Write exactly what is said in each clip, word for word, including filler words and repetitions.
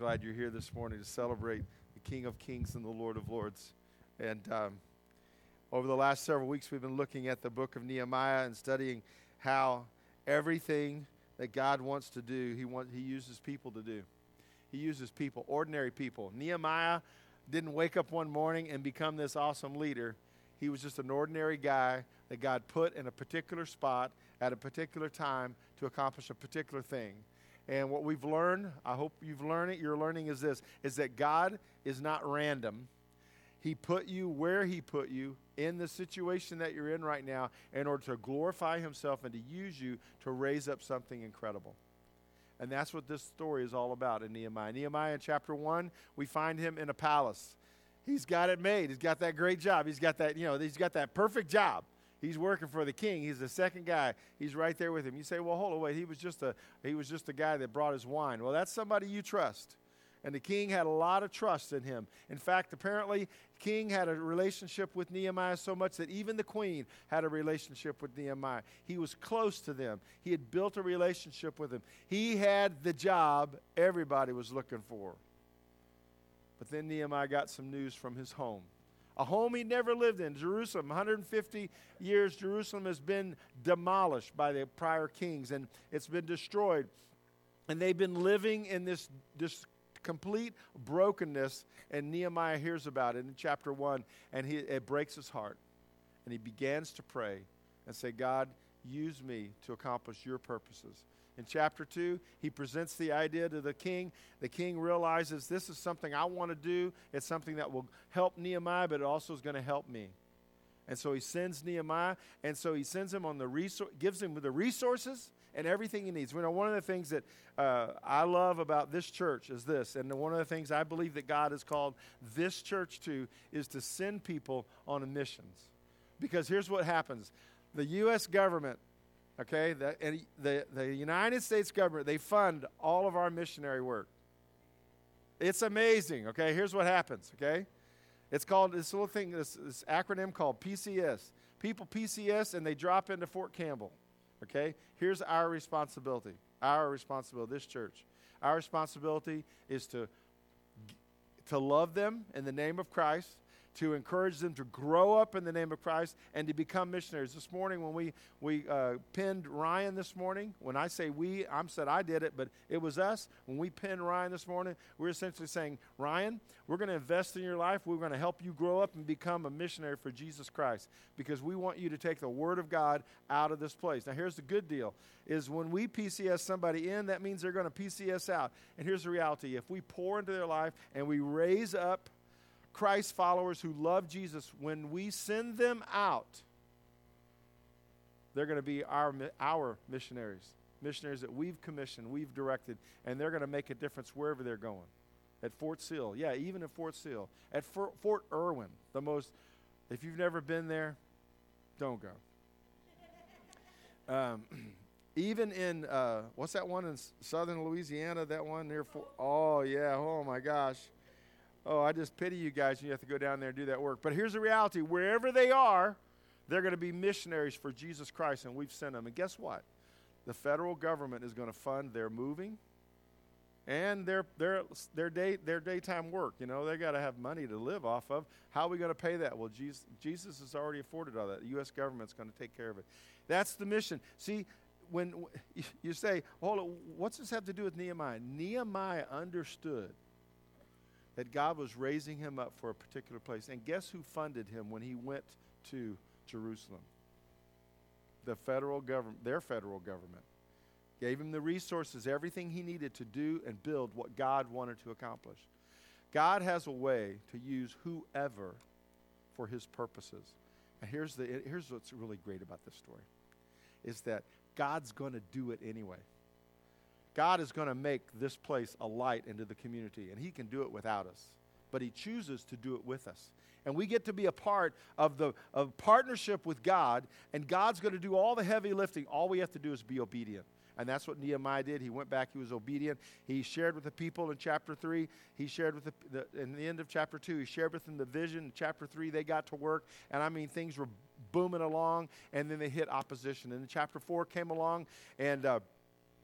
glad you're here this morning to celebrate the King of Kings and the Lord of Lords. And um, over the last several weeks, we've been looking at the book of Nehemiah and studying how everything that God wants to do, he, want, he uses people to do. He uses people, ordinary people. Nehemiah didn't wake up one morning and become this awesome leader. He was just an ordinary guy that God put in a particular spot at a particular time to accomplish a particular thing. And what we've learned, I hope you've learned it, you're learning is this, is that God is not random. He put you where he put you in the situation that you're in right now in order to glorify himself and to use you to raise up something incredible. And that's what this story is all about in Nehemiah. Nehemiah in chapter one, we find him in a palace. He's got it made. He's got that great job. He's got that, you know, he's got that perfect job. He's working for the king. He's the second guy. He's right there with him. You say, well, hold on, wait. He was just a he was just a guy that brought his wine. Well, that's somebody you trust. And the king had a lot of trust in him. In fact, apparently, the king had a relationship with Nehemiah so much that even the queen had a relationship with Nehemiah. He was close to them. He had built a relationship with them. He had the job everybody was looking for. But then Nehemiah got some news from his home. A home he never lived in, Jerusalem. one hundred fifty years, Jerusalem has been demolished by the prior kings, and it's been destroyed. And they've been living in this, this complete brokenness, and Nehemiah hears about it in chapter one, and he, it breaks his heart. And he begins to pray and say, God, use me to accomplish your purposes. In chapter two, he presents the idea to the king. The king realizes this is something I want to do. It's something that will help Nehemiah, but it also is going to help me. And so he sends Nehemiah, and so he sends him on the resor- gives him the resources and everything he needs. You know, one of the things that uh, I love about this church is this, and one of the things I believe that God has called this church to is to send people on missions. Because here's what happens. The U S government, okay, the, and the, the United States government, they fund all of our missionary work. It's amazing, okay? Here's what happens, okay? It's called, this little thing, this, this acronym called P C S. People P C S, and they drop into Fort Campbell, okay? Here's our responsibility, our responsibility, this church. Our responsibility is to, to love them in the name of Christ, to encourage them to grow up in the name of Christ and to become missionaries. This morning when we, we uh, pinned Ryan this morning, when I say we, I'm said I did it, but it was us. When we pinned Ryan this morning, we're essentially saying, Ryan, we're going to invest in your life. We're going to help you grow up and become a missionary for Jesus Christ because we want you to take the Word of God out of this place. Now, here's the good deal, is when we P C S somebody in, that means they're going to P C S out. And here's the reality. If we pour into their life and we raise up Christ followers who love Jesus, when we send them out, they're going to be our our missionaries, missionaries that we've commissioned, we've directed, and they're going to make a difference wherever they're going. At Fort Sill, yeah, even at Fort Sill. At Fort, Fort Irwin, the most, if you've never been there, don't go. Um, even in, uh, what's that one in southern Louisiana, that one near Fort, oh, yeah, oh, my gosh. Oh, I just pity you guys. You have to go down there and do that work. But here's the reality. Wherever they are, they're going to be missionaries for Jesus Christ, and we've sent them. And guess what? The federal government is going to fund their moving and their their their day their daytime work. You know, they got to have money to live off of. How are we going to pay that? Well, Jesus, Jesus has already afforded all that. The U S government's going to take care of it. That's the mission. See, when you say, hold on, what's this have to do with Nehemiah? Nehemiah understood that God was raising him up for a particular place. And guess who funded him when he went to Jerusalem? The federal government, their federal government. Gave him the resources, everything he needed to do and build what God wanted to accomplish. God has a way to use whoever for his purposes. And here's, the, here's what's really great about this story, is that God's going to do it anyway. God is going to make this place a light into the community, and he can do it without us. But he chooses to do it with us. And we get to be a part of the of partnership with God, and God's going to do all the heavy lifting. All we have to do is be obedient. And that's what Nehemiah did. He went back. He was obedient. He shared with the people in chapter three. He shared with the, the in the end of chapter two, he shared with them the vision. In chapter three, they got to work. And I mean, things were booming along, and then they hit opposition. And then chapter four came along, and uh,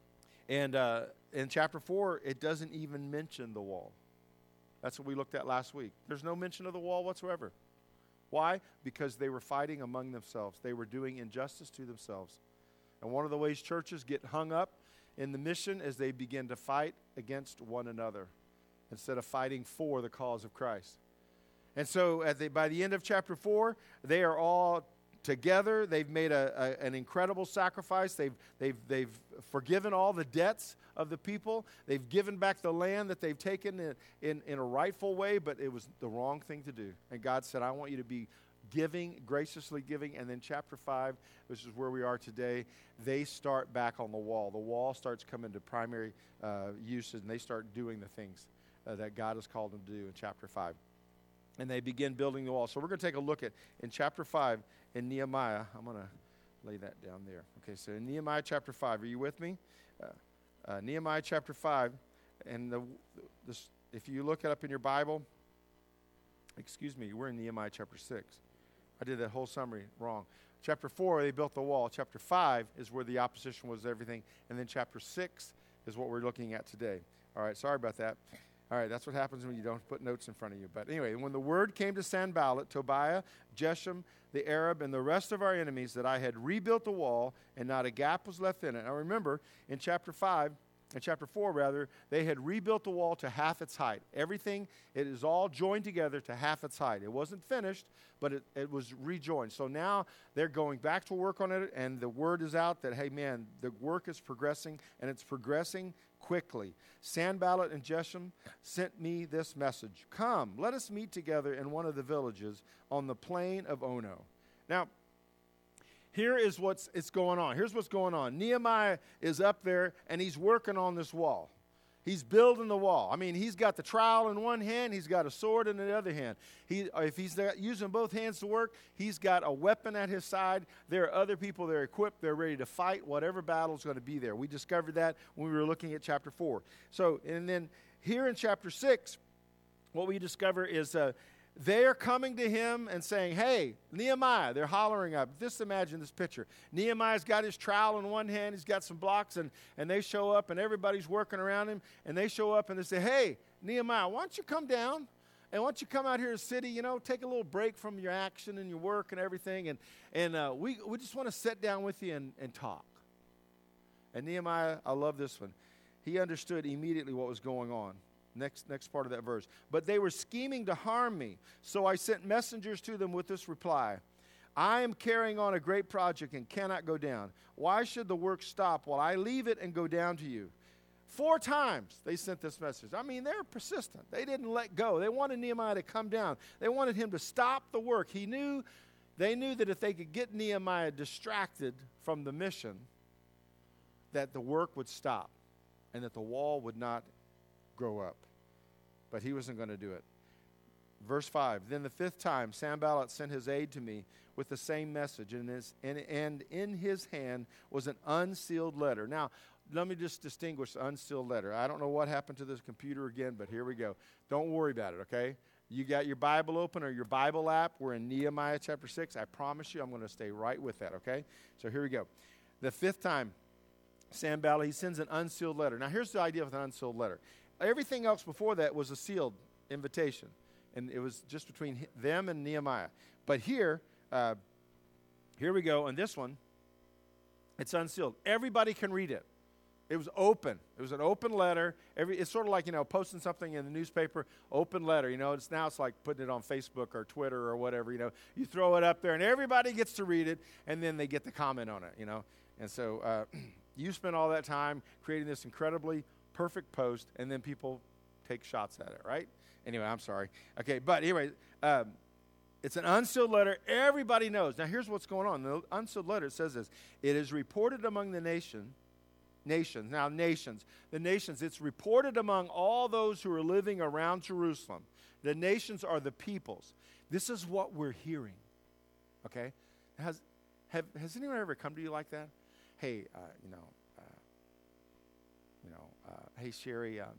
And uh, in chapter four, it doesn't even mention the wall. That's what we looked at last week. There's no mention of the wall whatsoever. Why? Because they were fighting among themselves. They were doing injustice to themselves. And one of the ways churches get hung up in the mission is they begin to fight against one another instead of fighting for the cause of Christ. And so at the, by the end of chapter four, they are all together. They've made a, a, an incredible sacrifice. They've, they've, they've forgiven all the debts of the people. They've given back the land that they've taken in, in, in a rightful way, but it was the wrong thing to do. And God said, I want you to be giving, graciously giving. And then chapter five, which is where we are today, they start back on the wall. The wall starts coming to primary uh, uses, and they start doing the things uh, that God has called them to do in chapter five. And they begin building the wall. So we're going to take a look at, in chapter five, in Nehemiah. I'm going to lay that down there. Okay, so in Nehemiah chapter five, are you with me? Uh, uh, Nehemiah chapter five, and the, this, if you look it up in your Bible, excuse me, we're in Nehemiah chapter six. I did that whole summary wrong. Chapter four, they built the wall. Chapter five is where the opposition was, everything. And then chapter six is what we're looking at today. All right, sorry about that. All right, that's what happens when you don't put notes in front of you. But anyway, when the word came to Sanballat, Tobiah, Geshem, the Arab, and the rest of our enemies that I had rebuilt the wall and not a gap was left in it. Now remember, in chapter five, in chapter four rather, they had rebuilt the wall to half its height. Everything, it is all joined together to half its height. It wasn't finished, but it, it was rejoined. So now they're going back to work on it, and the word is out that, hey man, the work is progressing, and it's progressing quickly. Sanballat and Geshem sent me this message. Come, let us meet together in one of the villages on the plain of Ono. Now, here is what's it's going on. Here's what's going on. Nehemiah is up there, and he's working on this wall. He's building the wall. I mean, he's got the trowel in one hand. He's got a sword in the other hand. He, if he's there using both hands to work, he's got a weapon at his side. There are other people that are equipped. They're ready to fight whatever battle is going to be there. We discovered that when we were looking at chapter four. So, and then here in chapter six, what we discover is uh, they are coming to him and saying, hey, Nehemiah, they're hollering up. Just imagine this picture. Nehemiah's got his trowel in one hand. He's got some blocks, and, and they show up, and everybody's working around him. And they show up, and they say, hey, Nehemiah, why don't you come down? And why don't you come out here to the city, you know, take a little break from your action and your work and everything. And, and uh, we, we just want to sit down with you and, and talk. And Nehemiah, I love this one. He understood immediately what was going on. Next, next part of that verse. But they were scheming to harm me, so I sent messengers to them with this reply. I am carrying on a great project and cannot go down. Why should the work stop while I leave it and go down to you? Four times they sent this message. I mean, they're persistent. They didn't let go. They wanted Nehemiah to come down. They wanted him to stop the work. He knew, they knew that if they could get Nehemiah distracted from the mission, that the work would stop and that the wall would not grow up. But he wasn't going to do it. Verse five, then the fifth time Sanballat sent his aide to me with the same message, and, his, and, and in his hand was an unsealed letter. Now, let me just distinguish the unsealed letter. I don't know what happened to this computer again, but here we go. Don't worry about it, okay? You got your Bible open or your Bible app. We're in Nehemiah chapter six. I promise you I'm going to stay right with that, okay? So here we go. The fifth time, Sanballat, he sends an unsealed letter. Now, here's the idea of an unsealed letter. Everything else before that was a sealed invitation, and it was just between them and Nehemiah. But here, uh, here we go, and this one, it's unsealed. Everybody can read it. It was open. It was an open letter. Every, it's sort of like, you know, posting something in the newspaper, open letter. You know, it's now it's like putting it on Facebook or Twitter or whatever. You know, you throw it up there, and everybody gets to read it, and then they get the comment on it. You know, and so uh, you spend all that time creating this incredibly perfect post, and then people take shots at it, right? Anyway, I'm sorry. Okay, but anyway, um, it's an unsealed letter. Everybody knows. Now, here's what's going on. The unsealed letter says this. It is reported among the nation, nations. Now, nations. The nations, it's reported among all those who are living around Jerusalem. The nations are the peoples. This is what we're hearing, okay? Has, have, has anyone ever come to you like that? Hey, uh, you know, You know, uh, hey, Sherry, um,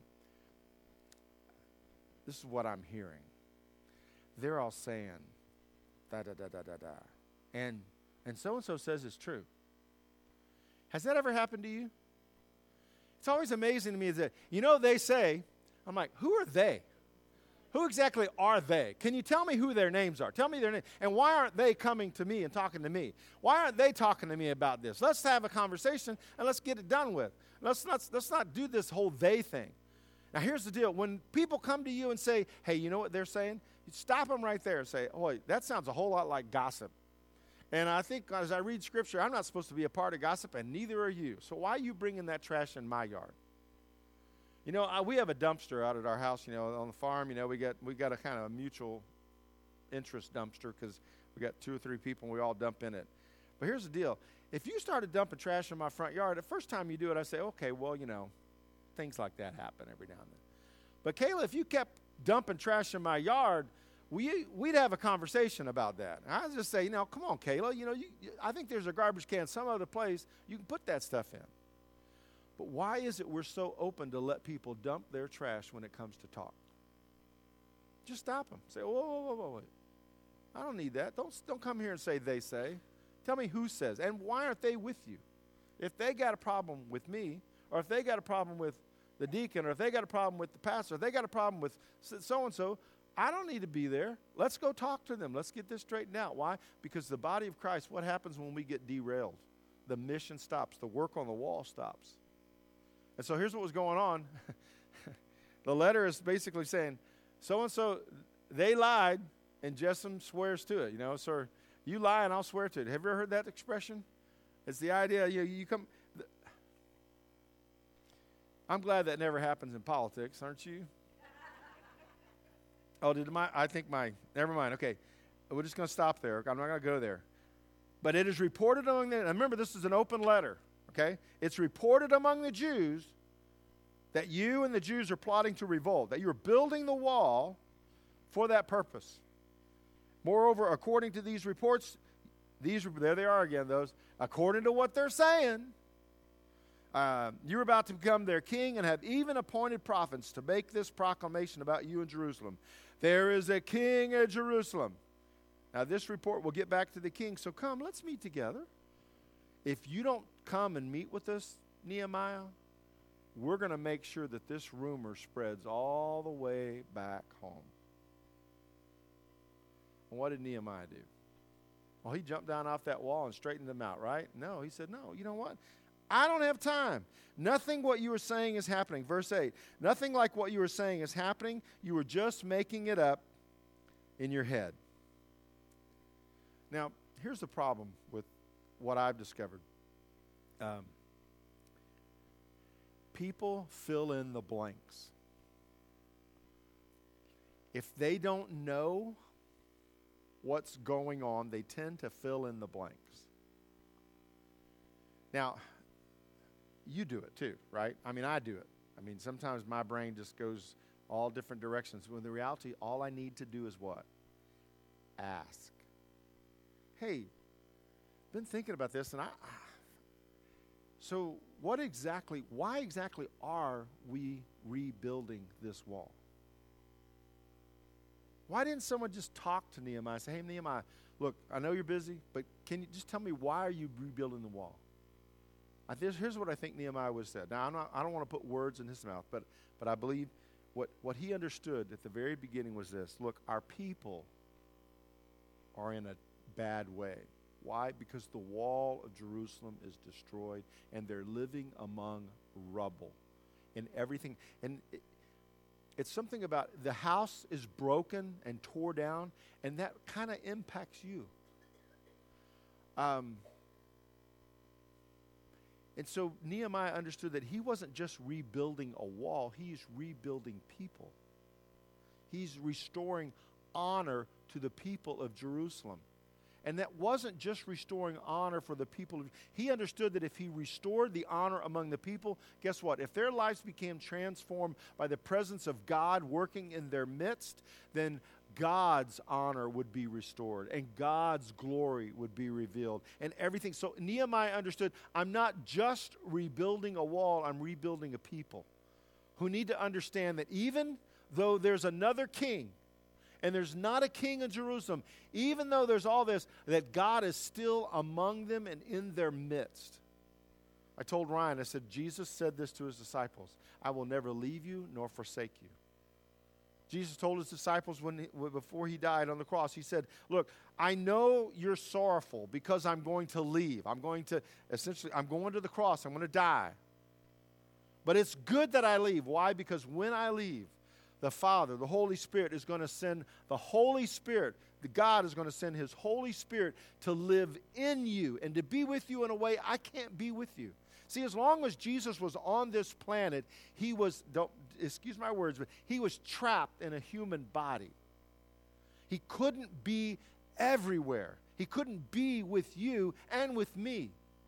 this is what I'm hearing. They're all saying, da, da, da, da, da, da. And, and so-and-so says it's true. Has that ever happened to you? It's always amazing to me that, you know, they say, I'm like, who are they? Who exactly are they? Can you tell me who their names are? Tell me their name. And why aren't they coming to me and talking to me? Why aren't they talking to me about this? Let's have a conversation and let's get it done with. Let's not, let's not do this whole they thing. Now, here's the deal. When people come to you and say, hey, you know what they're saying? You stop them right there and say, oh, that sounds a whole lot like gossip. And I think as I read Scripture, I'm not supposed to be a part of gossip, and neither are you. So why are you bringing that trash in my yard? You know, uh, we have a dumpster out at our house, you know, on the farm. You know, we got we got a kind of a mutual interest dumpster because we got two or three people and we all dump in it. But here's the deal. If you started dumping trash in my front yard, the first time you do it, I say, okay, well, you know, things like that happen every now and then. But Kayla, if you kept dumping trash in my yard, we, we'd have a conversation about that. And I'd just say, you know, come on, Kayla, you know, you, you, I think there's a garbage can some other place you can put that stuff in. But why is it we're so open to let people dump their trash when it comes to talk? Just stop them. Say, whoa, whoa, whoa, whoa, wait. I don't need that. Don't, don't come here and say they say. Tell me who says. And why aren't they with you? If they got a problem with me, or if they got a problem with the deacon, or if they got a problem with the pastor, if they got a problem with so-and-so, I don't need to be there. Let's go talk to them. Let's get this straightened out. Why? Because the body of Christ, what happens when we get derailed? The mission stops. The work on the wall stops. And so here's what was going on. The letter is basically saying, so-and-so, they lied, and Jessamine swears to it. You know, so you lie and I'll swear to it. Have you ever heard that expression? It's the idea, you, you come. Th- I'm glad that never happens in politics, aren't you? Oh, did my, I think my, never mind. Okay, we're just going to stop there. I'm not going to go there. But it is reported among the, and remember this is an open letter. Okay? It's reported among the Jews that you and the Jews are plotting to revolt, that you're building the wall for that purpose. Moreover, according to these reports, these there they are again, those, according to what they're saying, uh, you're about to become their king and have even appointed prophets to make this proclamation about you in Jerusalem. There is a king at Jerusalem. Now, this report will get back to the king, so come, let's meet together. If you don't come and meet with us, Nehemiah, we're going to make sure that this rumor spreads all the way back home. And what did Nehemiah do? Well, he jumped down off that wall and straightened them out, right? No, he said, no, you know what? I don't have time. Nothing what you were saying is happening. Verse eight, nothing like what you were saying is happening. You were just making it up in your head. Now, here's the problem with what I've discovered. Um, people fill in the blanks. If they don't know what's going on, they tend to fill in the blanks. Now, you do it too, right? I mean, I do it. I mean, sometimes my brain just goes all different directions. When the reality, all I need to do is what? Ask. Hey, been thinking about this, and I... So what exactly, why exactly are we rebuilding this wall? Why didn't someone just talk to Nehemiah and say, hey, Nehemiah, look, I know you're busy, but can you just tell me why are you rebuilding the wall? I th- here's what I think Nehemiah would have said. Now, I'm not, I don't want to put words in his mouth, but, but I believe what, what he understood at the very beginning was this. Look, our people are in a bad way. Why? Because the wall of Jerusalem is destroyed, and they're living among rubble and everything. And it, it's something about the house is broken and tore down, and that kind of impacts you. Um, and so Nehemiah understood that he wasn't just rebuilding a wall, he's rebuilding people. He's restoring honor to the people of Jerusalem. And that wasn't just restoring honor for the people. He understood that if he restored the honor among the people, guess what? If their lives became transformed by the presence of God working in their midst, then God's honor would be restored and God's glory would be revealed and everything. So Nehemiah understood, I'm not just rebuilding a wall, I'm rebuilding a people who need to understand that even though there's another king, and there's not a king in Jerusalem, even though there's all this, that God is still among them and in their midst. I told Ryan, I said, Jesus said this to his disciples, I will never leave you nor forsake you. Jesus told his disciples when he, before he died on the cross, he said, look, I know you're sorrowful because I'm going to leave. I'm going to, essentially, I'm going to the cross. I'm going to die. But it's good that I leave. Why? Because when I leave, the Father, the Holy Spirit is going to send the Holy Spirit, the God is going to send his Holy Spirit to live in you and to be with you in a way I can't be with you. See, as long as Jesus was on this planet, he was, don't, excuse my words, but he was trapped in a human body. He couldn't be everywhere. He couldn't be with you and with me.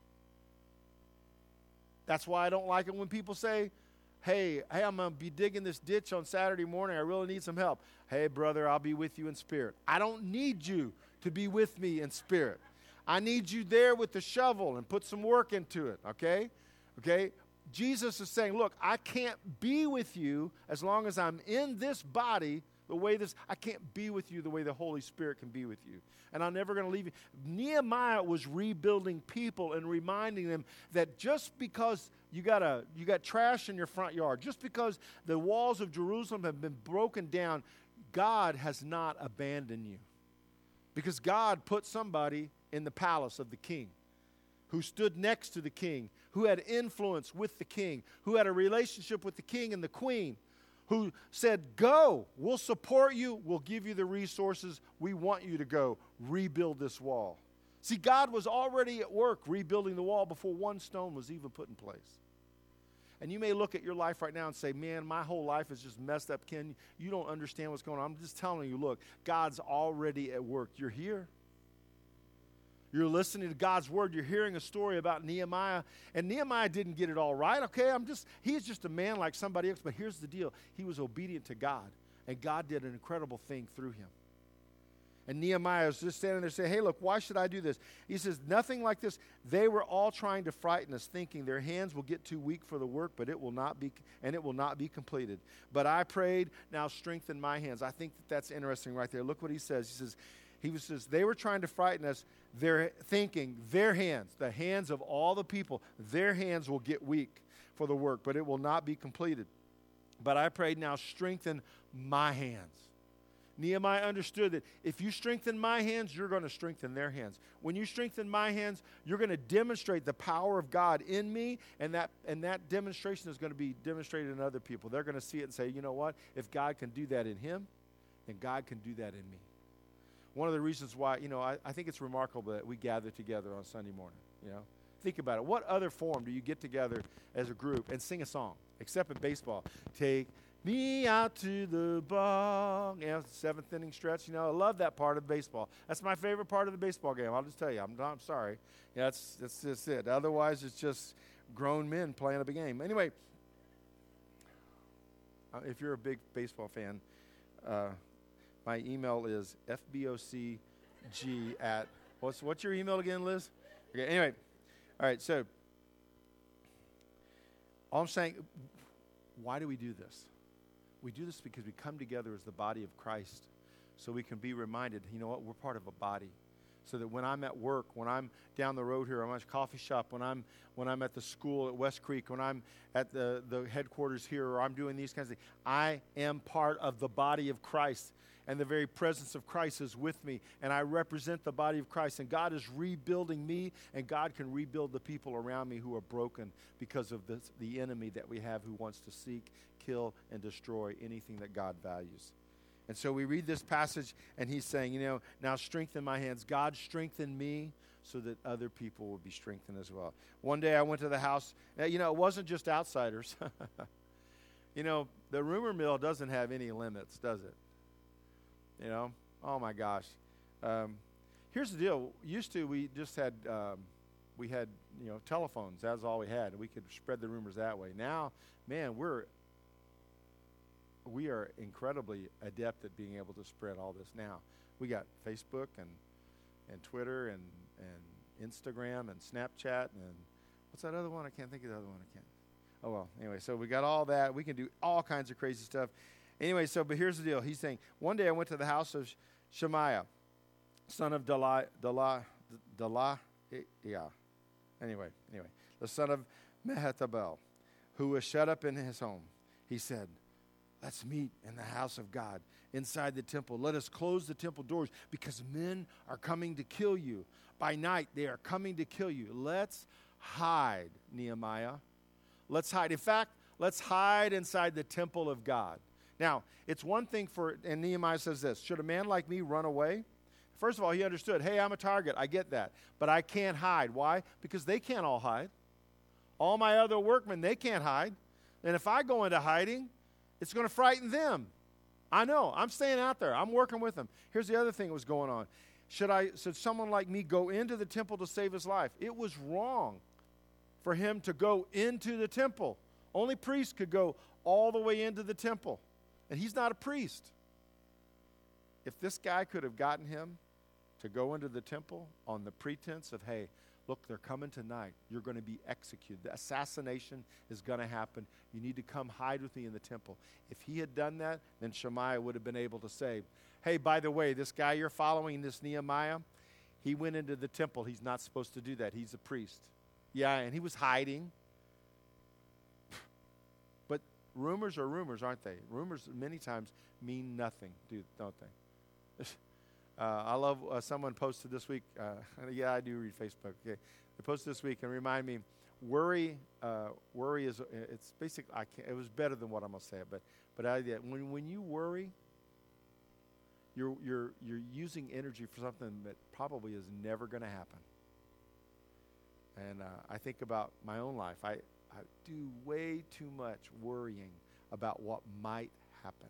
That's why I don't like it when people say, hey, hey, I'm going to be digging this ditch on Saturday morning. I really need some help. Hey, brother, I'll be with you in spirit. I don't need you to be with me in spirit. I need you there with the shovel and put some work into it, okay? Okay? Jesus is saying, look, I can't be with you as long as I'm in this body the way this, I can't be with you the way the Holy Spirit can be with you. And I'm never going to leave you. Nehemiah was rebuilding people and reminding them that just because you got a, you got trash in your front yard, just because the walls of Jerusalem have been broken down, God has not abandoned you. Because God put somebody in the palace of the king who stood next to the king, who had influence with the king, who had a relationship with the king and the queen, who said, go, we'll support you, we'll give you the resources, we want you to go, rebuild this wall. See, God was already at work rebuilding the wall before one stone was even put in place. And you may look at your life right now and say, man, my whole life is just messed up, Ken. You don't understand what's going on. I'm just telling you, look, God's already at work. You're here. You're listening to God's word. You're hearing a story about Nehemiah. And Nehemiah didn't get it all right, okay? I'm just, he's just a man like somebody else. But here's the deal. He was obedient to God. And God did an incredible thing through him. And Nehemiah is just standing there saying, hey, look, why should I do this? He says, nothing like this. They were all trying to frighten us, thinking their hands will get too weak for the work, but it will not be, and it will not be completed. But I prayed, now strengthen my hands. I think that that's interesting right there. Look what he says. He says, he says, they were trying to frighten us. They're thinking their hands, the hands of all the people, their hands will get weak for the work, but it will not be completed. But I prayed, now strengthen my hands. Nehemiah understood that if you strengthen my hands, you're going to strengthen their hands. When you strengthen my hands, you're going to demonstrate the power of God in me, and that and that demonstration is going to be demonstrated in other people. They're going to see it and say, you know what? If God can do that in him, then God can do that in me. One of the reasons why, you know, I, I think it's remarkable that we gather together on Sunday morning, you know. Think about it. What other form do you get together as a group and sing a song, except in baseball? Take me out to the ball. You know, seventh inning stretch. You know, I love that part of baseball. That's my favorite part of the baseball game. I'll just tell you. I'm, I'm sorry. Yeah, that's, that's just it. Otherwise, it's just grown men playing a big game. Anyway, uh, if you're a big baseball fan, uh, my email is f b o c g at, what's, what's your email again, Liz? Okay, anyway. All right, so all I'm saying, why do we do this? We do this because we come together as the body of Christ so we can be reminded, you know what, we're part of a body. So that when I'm at work, when I'm down the road here, I'm at a coffee shop, when I'm when I'm at the school at West Creek, when I'm at the, the headquarters here, or I'm doing these kinds of things, I am part of the body of Christ. And the very presence of Christ is with me, and I represent the body of Christ. And God is rebuilding me, and God can rebuild the people around me who are broken because of this, the enemy that we have who wants to seek, kill, and destroy anything that God values. And so we read this passage, and he's saying, you know, now strengthen my hands. God strengthen me so that other people will be strengthened as well. One day I went to the house. You know, it wasn't just outsiders. You know, the rumor mill doesn't have any limits, does it? You know, oh my gosh. Um, here's the deal. Used to, we just had, um, we had, you know, telephones. That was all we had. We could spread the rumors that way. Now, man, we're, we are incredibly adept at being able to spread all this now. We got Facebook and, and Twitter and, and Instagram and Snapchat and what's that other one? I can't think of the other one. I can't. Oh, well, anyway, so we got all that. We can do all kinds of crazy stuff. Anyway, so, but here's the deal. He's saying, one day I went to the house of Shemaiah, son of Delah, Delah, Delah, yeah. Anyway, anyway. the son of Mehetabel, who was shut up in his home. He said, let's meet in the house of God, inside the temple. Let us close the temple doors, because men are coming to kill you. By night, they are coming to kill you. Let's hide, Nehemiah. Let's hide. In fact, let's hide inside the temple of God. Now, it's one thing for, and Nehemiah says this, should a man like me run away? First of all, he understood, hey, I'm a target. I get that. But I can't hide. Why? Because they can't all hide. All my other workmen, they can't hide. And if I go into hiding, it's going to frighten them. I know. I'm staying out there. I'm working with them. Here's the other thing that was going on. Should I, should someone like me go into the temple to save his life? It was wrong for him to go into the temple. Only priests could go all the way into the temple. And he's not a priest. If this guy could have gotten him to go into the temple on the pretense of, hey, look, they're coming tonight. You're going to be executed. The assassination is going to happen. You need to come hide with me in the temple. If he had done that, then Shemaiah would have been able to say, hey, by the way, this guy you're following, this Nehemiah, he went into the temple. He's not supposed to do that. He's a priest. Yeah, and he was hiding. But rumors are rumors, aren't they? Rumors many times mean nothing, do, don't they? Uh, I love uh, someone posted this week. Uh, yeah, I do read Facebook. Okay, they posted this week and remind me, worry, uh, worry is it's basic. I can't, it was better than what I'm gonna say, but but I yeah, when when you worry, you're you're you're using energy for something that probably is never going to happen. And uh, I think about my own life. I I do way too much worrying about what might happen.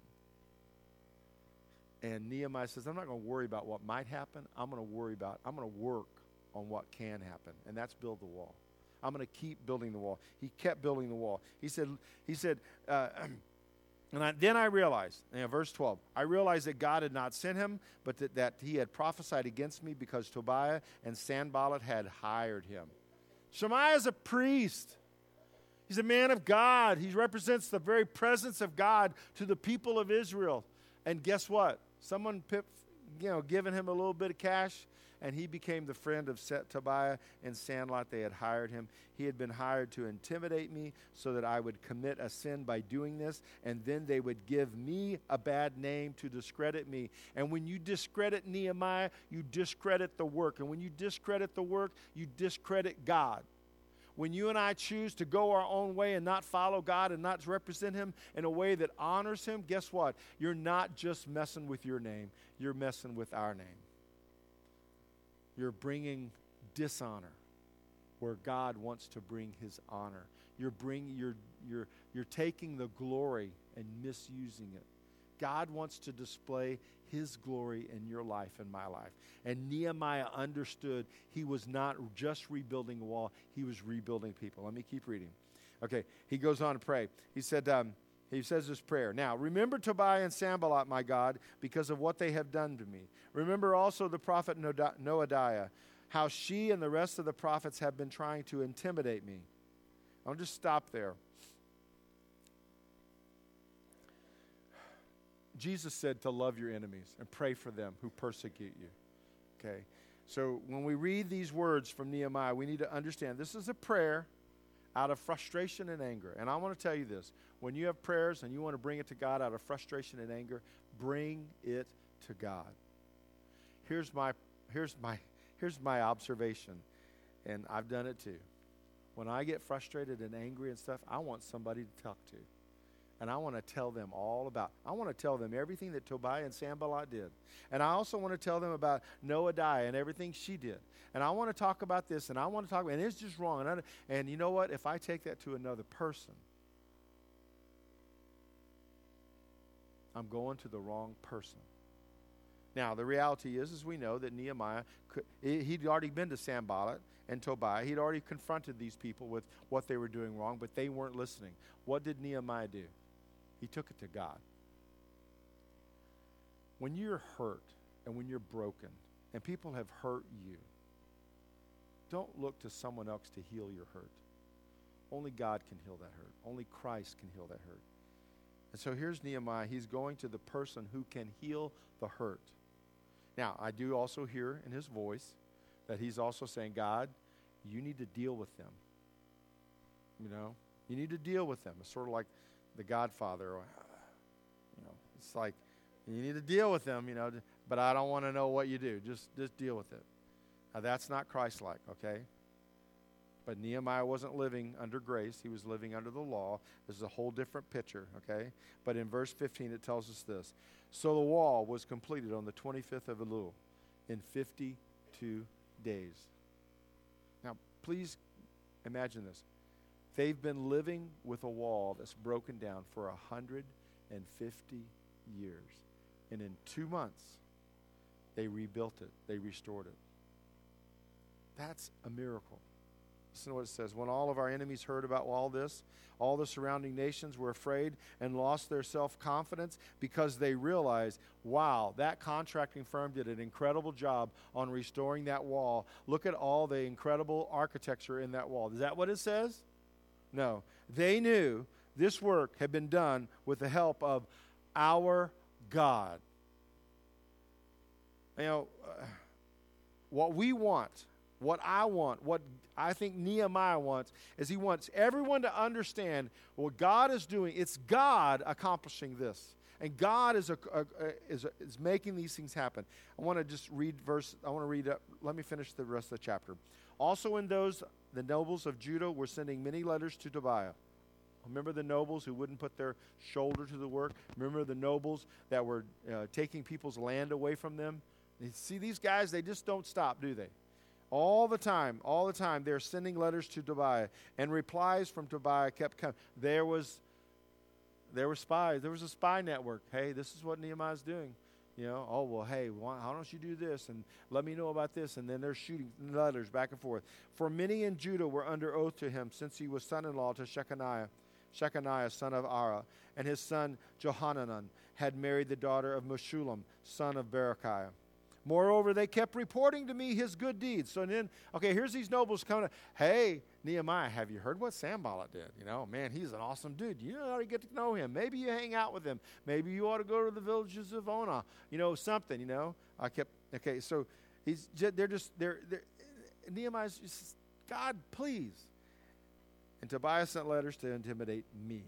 And Nehemiah says, I'm not going to worry about what might happen. I'm going to worry about, I'm going to work on what can happen. And that's build the wall. I'm going to keep building the wall. He kept building the wall. He said, he said, uh, and I, then I realized, you know, verse twelve, I realized that God had not sent him, but that, that he had prophesied against me because Tobiah and Sanballat had hired him. Shemaiah is a priest. He's a man of God. He represents the very presence of God to the people of Israel. And guess what? Someone, you know, given him a little bit of cash, and he became the friend of Set Tobiah and Sanballat. They had hired him. He had been hired to intimidate me so that I would commit a sin by doing this, and then they would give me a bad name to discredit me. And when you discredit Nehemiah, you discredit the work. And when you discredit the work, you discredit God. When you and I choose to go our own way and not follow God and not represent him in a way that honors him, guess what? You're not just messing with your name. You're messing with our name. You're bringing dishonor where God wants to bring his honor. You're bringing, you're, you're, you're taking the glory and misusing it. God wants to display his glory in your life and my life. And Nehemiah understood he was not just rebuilding a wall, he was rebuilding people. Let me keep reading. Okay, he goes on to pray. He said, um, he says this prayer. Now, remember Tobiah and Sanballat, my God, because of what they have done to me. Remember also the prophet Noadiah, how she and the rest of the prophets have been trying to intimidate me. I'll just stop there. Jesus said to love your enemies and pray for them who persecute you. Okay? So when we read these words from Nehemiah, we need to understand this is a prayer out of frustration and anger. And I want to tell you this. When you have prayers and you want to bring it to God out of frustration and anger, bring it to God. Here's my here's my here's my observation, and I've done it too. When I get frustrated and angry and stuff, I want somebody to talk to. And I want to tell them all about, I want to tell them everything that Tobiah and Sanballat did. And I also want to tell them about Noadiah and everything she did. And I want to talk about this, and I want to talk about, and it's just wrong. And, I, and you know what? If I take that to another person, I'm going to the wrong person. Now, the reality is, as we know, that Nehemiah, could, he'd already been to Sanballat and Tobiah. He'd already confronted these people with what they were doing wrong, but they weren't listening. What did Nehemiah do? He took it to God. When you're hurt and when you're broken and people have hurt you, don't look to someone else to heal your hurt. Only God can heal that hurt. Only Christ can heal that hurt. And so here's Nehemiah. He's going to the person who can heal the hurt. Now, I do also hear in his voice that he's also saying, God, you need to deal with them. You know, you need to deal with them. It's sort of like The Godfather. Or, you know, it's like you need to deal with them. You know, but I don't want to know what you do. Just just deal with it. Now, that's not Christ-like, okay? But Nehemiah wasn't living under grace. He was living under the law. This is a whole different picture, okay? But in verse fifteen, it tells us this. So the wall was completed on the twenty-fifth of Elul in fifty-two days. Now, please imagine this. They've been living with a wall that's broken down for one hundred fifty years. And in two months, they rebuilt it. They restored it. That's a miracle. Listen to what it says. When all of our enemies heard about all this, all the surrounding nations were afraid and lost their self-confidence because they realized, wow, that contracting firm did an incredible job on restoring that wall. Look at all the incredible architecture in that wall. Is that what it says? No. They knew this work had been done with the help of our God. You know, uh, what we want, what I want, what I think Nehemiah wants, is he wants everyone to understand what God is doing. It's God accomplishing this. And God is, a, a, a, is, a, is making these things happen. I want to just read verse, I want to read, uh, let me finish the rest of the chapter. Also in those, the nobles of Judah were sending many letters to Tobiah. Remember the nobles who wouldn't put their shoulder to the work? Remember the nobles that were uh, taking people's land away from them? You see, these guys, they just don't stop, do they? All the time, all the time, they're sending letters to Tobiah, and replies from Tobiah kept coming. There was, there were spies. There was a spy network. Hey, this is what Nehemiah's doing. You know, oh, well, hey, why, how don't you do this? And let me know about this. And then they're shooting letters back and forth. For many in Judah were under oath to him, since he was son-in-law to Shechaniah, Shechaniah, son of Ara, and his son Johanan had married the daughter of Meshullam, son of Berechiah. Moreover, they kept reporting to me his good deeds. So then, okay, here's these nobles coming. Hey, Nehemiah, have you heard what Sanballat did? You know, man, he's an awesome dude. You ought to get to know him. Maybe you hang out with him. Maybe you ought to go to the villages of Ona. You know, something, you know. I kept, okay, so he's, they're just, they're, they're Nehemiah's just, God, please. And Tobiah sent letters to intimidate me.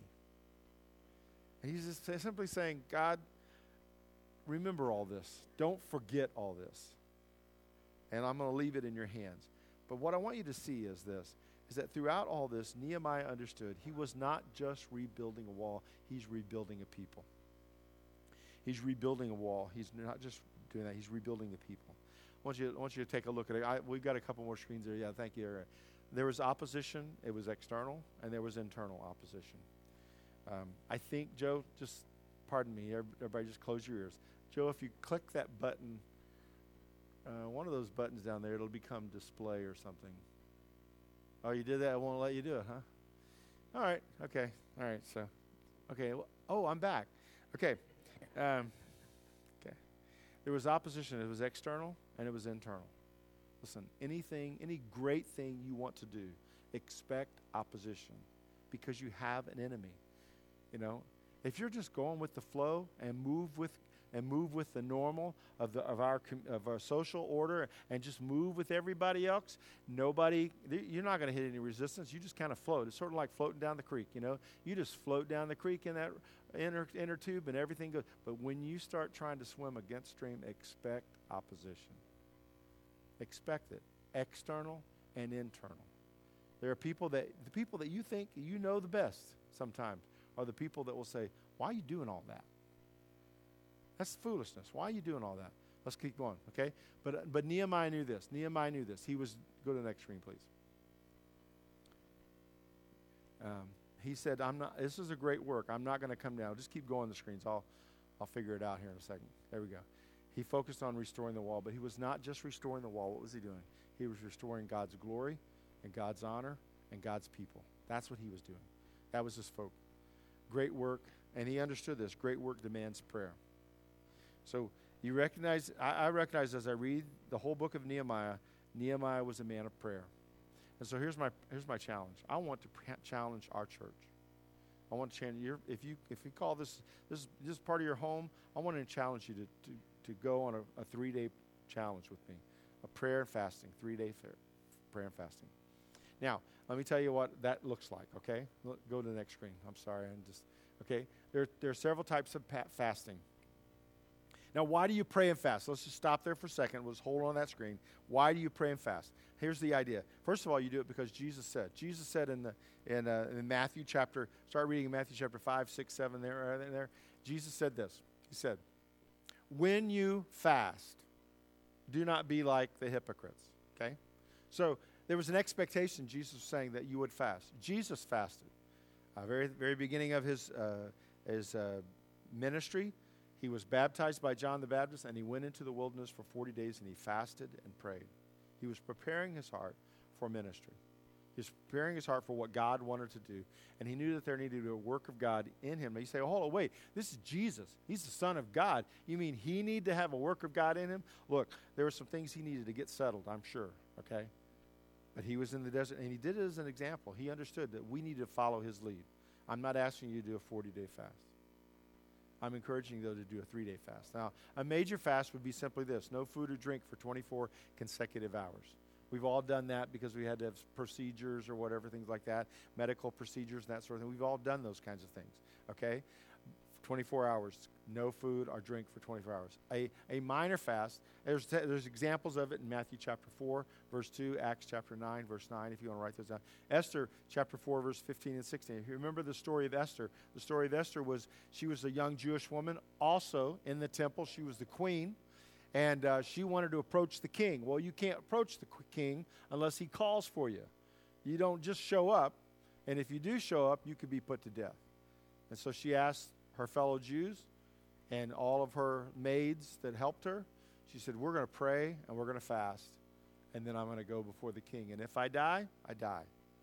And he's just simply saying, God, remember all this. Don't forget all this. And I'm going to leave it in your hands. But what I want you to see is this, is that throughout all this, Nehemiah understood he was not just rebuilding a wall, he's rebuilding a people. He's rebuilding a wall. He's not just doing that, he's rebuilding the people. I want you, I want you to take a look at it. I, we've got a couple more screens there. Yeah, thank you. There was opposition. It was external, and there was internal opposition. Um, I think, Joe, just pardon me, everybody just close your ears. Joe, if you click that button, uh, one of those buttons down there, it'll become display or something. Oh, you did that? I won't let you do it, huh? All right. Okay. All right. So, okay. Well, oh, I'm back. Okay. Um, okay. There was opposition. It was external and it was internal. Listen, anything, any great thing you want to do, expect opposition because you have an enemy. You know, if you're just going with the flow and move with and move with the normal of the of our of our social order and just move with everybody else, nobody, you're not going to hit any resistance. You just kind of float. It's sort of like floating down the creek, you know. You just float down the creek in that inner inner tube and everything goes. But when you start trying to swim against stream, expect opposition. Expect it, external and internal. There are people that the people that you think you know the best sometimes are the people that will say, "Why are you doing all that? That's foolishness. Why are you doing all that?" Let's keep going, okay? But but Nehemiah knew this. Nehemiah knew this. He was, go to the next screen, please. Um, he said, "I'm not. This is a great work. I'm not going to come down. Just keep going the screens. I'll I'll figure it out here in a second." There we go. He focused on restoring the wall, but he was not just restoring the wall. What was he doing? He was restoring God's glory and God's honor and God's people. That's what he was doing. That was his focus. Great work, and he understood this. Great work demands prayer. So you recognize, I, I recognize as I read the whole book of Nehemiah, Nehemiah was a man of prayer. And so here's my here's my challenge. I want to pr- challenge our church. I want to challenge you. If you if you call this this this is part of your home, I want to challenge you to to, to go on a, a three day challenge with me, a prayer and fasting, three day prayer and fasting. Now, let me tell you what that looks like, okay? Look, go to the next screen. I'm sorry. I'm just, okay? There, there are several types of pa- fasting. Now, why do you pray and fast? Let's just stop there for a second. Let's hold on that screen. Why do you pray and fast? Here's the idea. First of all, you do it because Jesus said. Jesus said in the in, uh, in Matthew chapter, start reading in Matthew chapter five, six, seven there, right there. Jesus said this. He said, when you fast, do not be like the hypocrites, okay? So there was an expectation, Jesus was saying, that you would fast. Jesus fasted. Uh, very, very beginning of his, uh, his uh, ministry, he was baptized by John the Baptist, and he went into the wilderness for forty days, and he fasted and prayed. He was preparing his heart for ministry. He was preparing his heart for what God wanted to do, and he knew that there needed to be a work of God in him. And you say, oh, hold on, wait, this is Jesus. He's the Son of God. You mean he needed to have a work of God in him? Look, there were some things he needed to get settled, I'm sure, okay? But he was in the desert, and he did it as an example. He understood that we need to follow his lead. I'm not asking you to do a forty-day fast. I'm encouraging you, though, to do a three-day fast. Now, a major fast would be simply this: no food or drink for twenty-four consecutive hours. We've all done that because we had to have procedures or whatever, things like that, medical procedures and that sort of thing. We've all done those kinds of things, okay? twenty-four hours, no food or drink for twenty-four hours. A, a minor fast, there's, there's examples of it in Matthew chapter four, verse two, Acts chapter nine, verse nine, if you want to write those down. Esther chapter four, verse fifteen and sixteen. If you remember the story of Esther, the story of Esther was she was a young Jewish woman, also in the temple. She was the queen, and uh, she wanted to approach the king. Well, you can't approach the king unless he calls for you. You don't just show up, and if you do show up, you could be put to death. And so she asked her fellow Jews and all of her maids that helped her, she said, we're going to pray and we're going to fast, and then I'm going to go before the king. And if I die, I die.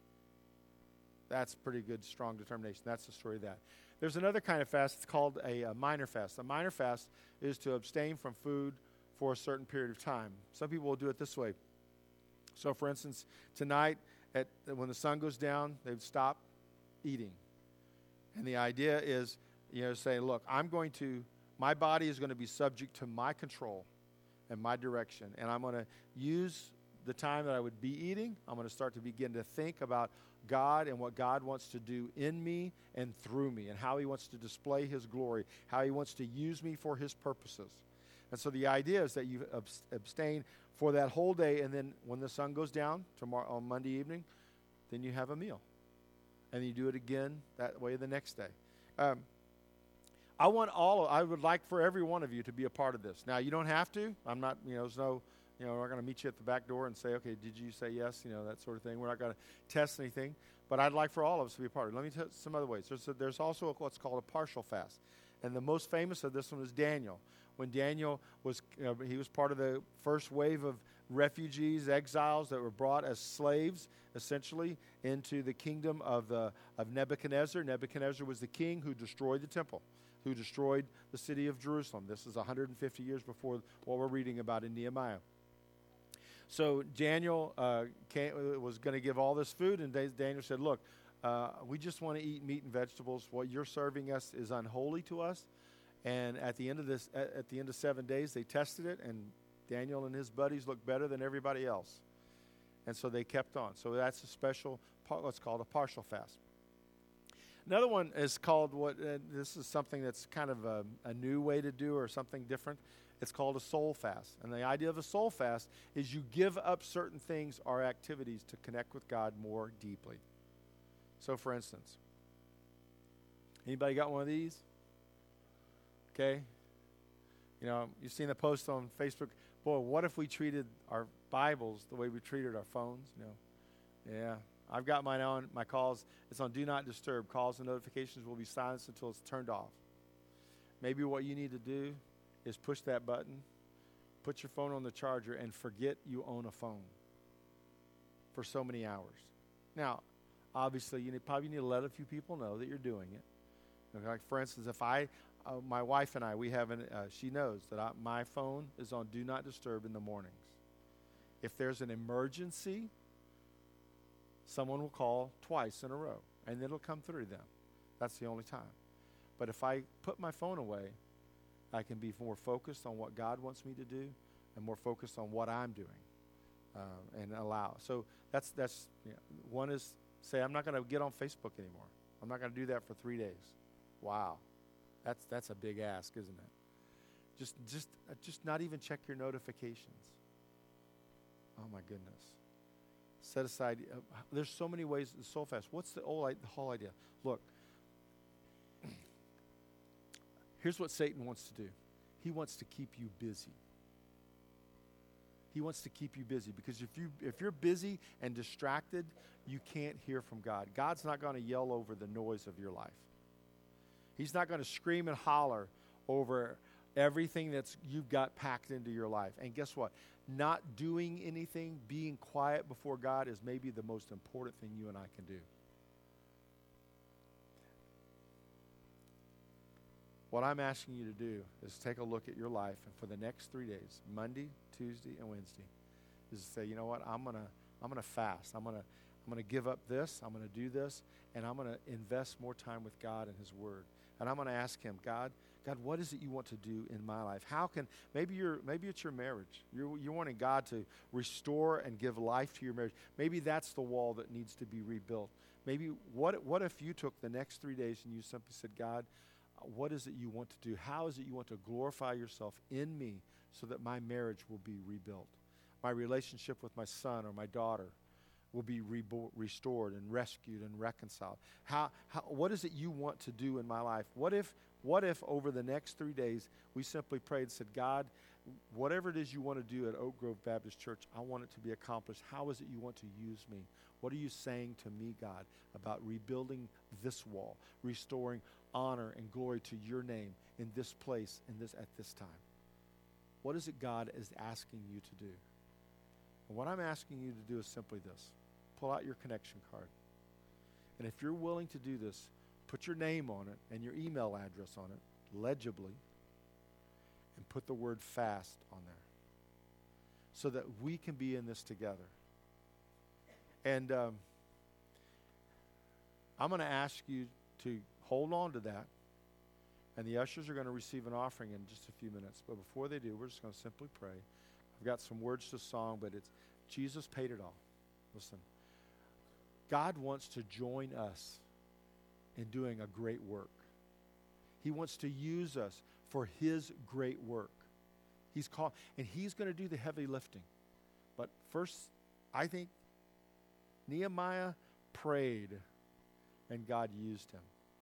That's pretty good, strong determination. That's the story of that. There's another kind of fast. It's called a, a minor fast. A minor fast is to abstain from food for a certain period of time. Some people will do it this way. So, for instance, tonight, at, when the sun goes down, they would stop eating. And the idea is, you know, say, look, I'm going to, my body is going to be subject to my control and my direction. And I'm going to use the time that I would be eating. I'm going to start to begin to think about God and what God wants to do in me and through me, and how he wants to display his glory, how he wants to use me for his purposes. And so the idea is that you abstain for that whole day, and then when the sun goes down tomorrow on Monday evening, then you have a meal. And you do it again that way the next day. Um, I want all, I would like for every one of you to be a part of this. Now, you don't have to. I'm not, you know, there's no, you know, we're not going to meet you at the back door and say, okay, did you say yes? You know, that sort of thing. We're not going to test anything. But I'd like for all of us to be a part of it. Let me tell you some other ways. There's, a, there's also what's called a partial fast. And the most famous of this one is Daniel. When Daniel was, you know, he was part of the first wave of refugees, exiles that were brought as slaves, essentially, into the kingdom of, the, of Nebuchadnezzar. Nebuchadnezzar was the king who destroyed the temple, who destroyed the city of Jerusalem. This is one hundred fifty years before what we're reading about in Nehemiah. So Daniel uh, came, was going to give all this food, and Daniel said, look, uh, we just want to eat meat and vegetables. What you're serving us is unholy to us. And at the end of this, at, at the end of seven days, they tested it, and Daniel and his buddies looked better than everybody else. And so they kept on. So that's a special, what's called a partial fast. Another one is called what, uh, this is something that's kind of a, a new way to do or something different. It's called a soul fast. And the idea of a soul fast is you give up certain things or activities to connect with God more deeply. So, for instance, anybody got one of these? Okay. You know, you've seen the post on Facebook, boy, what if we treated our Bibles the way we treated our phones? You know, yeah. I've got mine on, my calls, it's on Do Not Disturb. Calls and notifications will be silenced until it's turned off. Maybe what you need to do is push that button, put your phone on the charger, and forget you own a phone for so many hours. Now, obviously, you need, probably need to let a few people know that you're doing it. Okay, like, for instance, if I, uh, my wife and I, we have an, uh, she knows that I, my phone is on Do Not Disturb in the mornings. If there's an emergency, someone will call twice in a row, and it'll come through them. That's the only time. But if I put my phone away, I can be more focused on what God wants me to do and more focused on what I'm doing. um, and allow. So that's that's you know, one is say I'm not going to get on Facebook anymore. I'm not going to do that for three days. Wow, that's that's a big ask, isn't it? Just just uh, just not even check your notifications. Oh my goodness. Set aside. Uh, there's so many ways. So fast. What's the whole the whole idea? Look. Here's what Satan wants to do. He wants to keep you busy. He wants to keep you busy because if you if you're busy and distracted, you can't hear from God. God's not going to yell over the noise of your life. He's not going to scream and holler over everything that's you've got packed into your life. And guess what? Not doing anything, being quiet before God is maybe the most important thing you and I can do. What I'm asking you to do is take a look at your life, and for the next three days, Monday, Tuesday, and Wednesday, is to say, you know what, I'm gonna I'm gonna fast. I'm gonna I'm gonna give up this. I'm gonna do this, and I'm gonna invest more time with God and His Word. And I'm gonna ask Him, God, God, what is it you want to do in my life? How can maybe you're maybe it's your marriage. You're you're wanting God to restore and give life to your marriage. Maybe that's the wall that needs to be rebuilt. Maybe what what if you took the next three days and you simply said, God, what is it you want to do? How is it you want to glorify yourself in me so that my marriage will be rebuilt? My relationship with my son or my daughter will be rebo- restored and rescued and reconciled. How, how, what is it you want to do in my life? What if, what if over the next three days we simply prayed and said, God, whatever it is you want to do at Oak Grove Baptist Church, I want it to be accomplished. How is it you want to use me? What are you saying to me, God, about rebuilding this wall, restoring honor and glory to your name in this place, in this at this time? What is it God is asking you to do? And what I'm asking you to do is simply this. Pull out your connection card. And if you're willing to do this, put your name on it and your email address on it, legibly, and put the word fast on there so that we can be in this together. And um, I'm going to ask you to hold on to that. And the ushers are going to receive an offering in just a few minutes. But before they do, we're just going to simply pray. I've got some words to song, but it's Jesus paid it all. Listen, God wants to join us in doing a great work. He wants to use us for His great work. He's called, and He's going to do the heavy lifting. But first, I think Nehemiah prayed, and God used him.